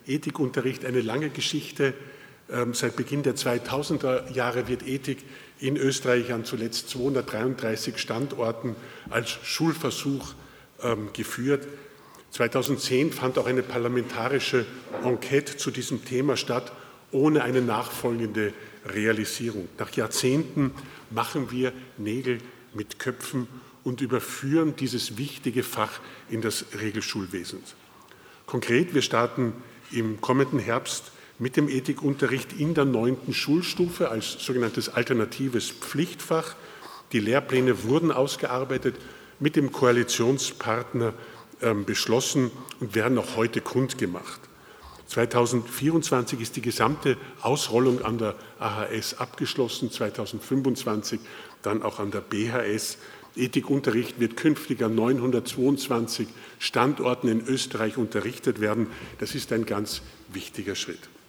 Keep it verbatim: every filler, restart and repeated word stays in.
Ethikunterricht eine lange Geschichte. Seit Beginn der zweitausender Jahre wird Ethik in Österreich an zuletzt zweihundertdreiunddreißig Standorten als Schulversuch geführt. zweitausendzehn fand auch eine parlamentarische Enquete zu diesem Thema statt, ohne eine nachfolgende Realisierung. Nach Jahrzehnten machen wir Nägel mit Köpfen und überführen dieses wichtige Fach in das Regelschulwesen. Konkret, wir starten im kommenden Herbst mit dem Ethikunterricht in der neunten Schulstufe als sogenanntes alternatives Pflichtfach. Die Lehrpläne wurden ausgearbeitet, mit dem Koalitionspartner äh, beschlossen und werden auch heute kundgemacht. zweitausendvierundzwanzig ist die gesamte Ausrollung an der A H S abgeschlossen, zweitausendfünfundzwanzig dann auch an der B H S. Ethikunterricht wird künftig an neunhundertzweiundzwanzig Standorten in Österreich unterrichtet werden. Das ist ein ganz wichtiger Schritt.